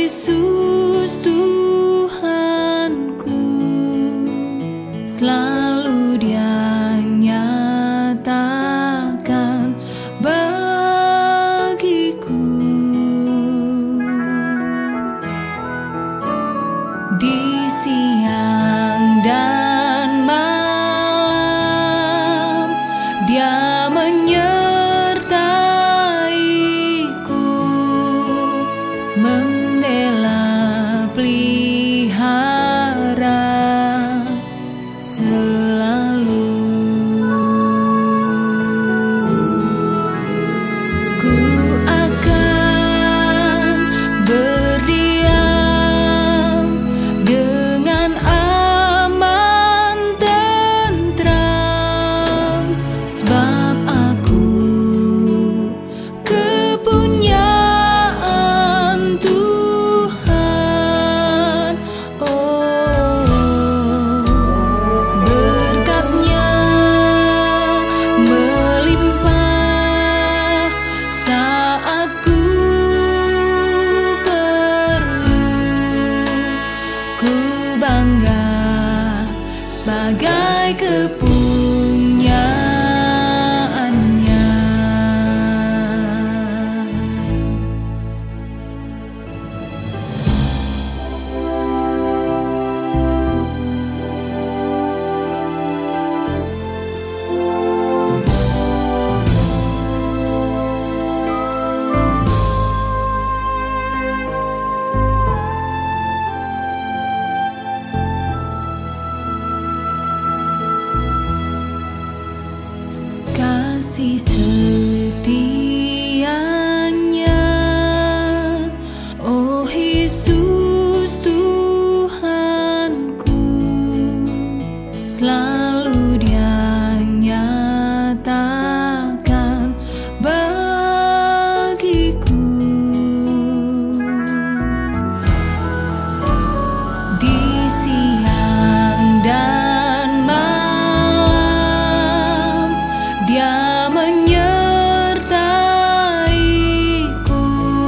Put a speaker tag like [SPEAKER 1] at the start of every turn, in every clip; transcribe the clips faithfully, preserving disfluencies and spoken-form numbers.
[SPEAKER 1] Yesus Tuhanku, selalu Dia nyatakan bagiku. Di siang dan malam Dia menyertaiku, membela pelihara selalu. Ku akan berdiam dengan aman tentram, sebab aku kepunyaan Tuhan. Oh, berkat-Nya melimpah saat ku perlu. Ku bangga sebagai kepunyaannya. Kasih setianya, oh Yesus Tuhanku, selalu Dia nyatakan bagiku. Di siang dan malam Dia menyertaiku,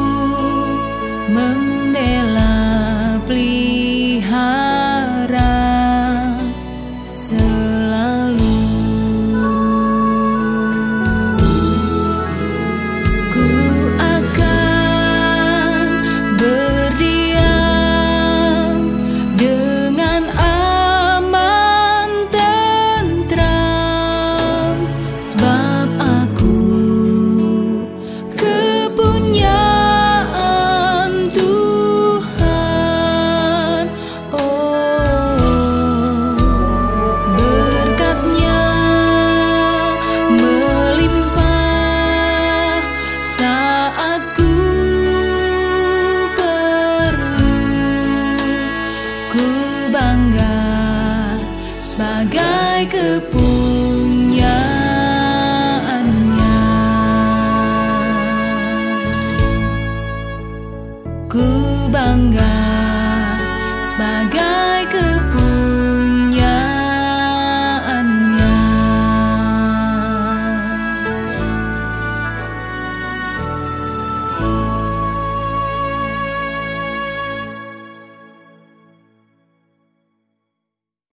[SPEAKER 1] membela pelihara selalu. Ku akan berdiam dengan aman tentram, sebab aku kepunyaan Tuhan. Oh, berkat-Nya melimpah saat ku perlu. Ku bangga sebagai kepunyaannya. Ku bangga sebagai kepunyaannya.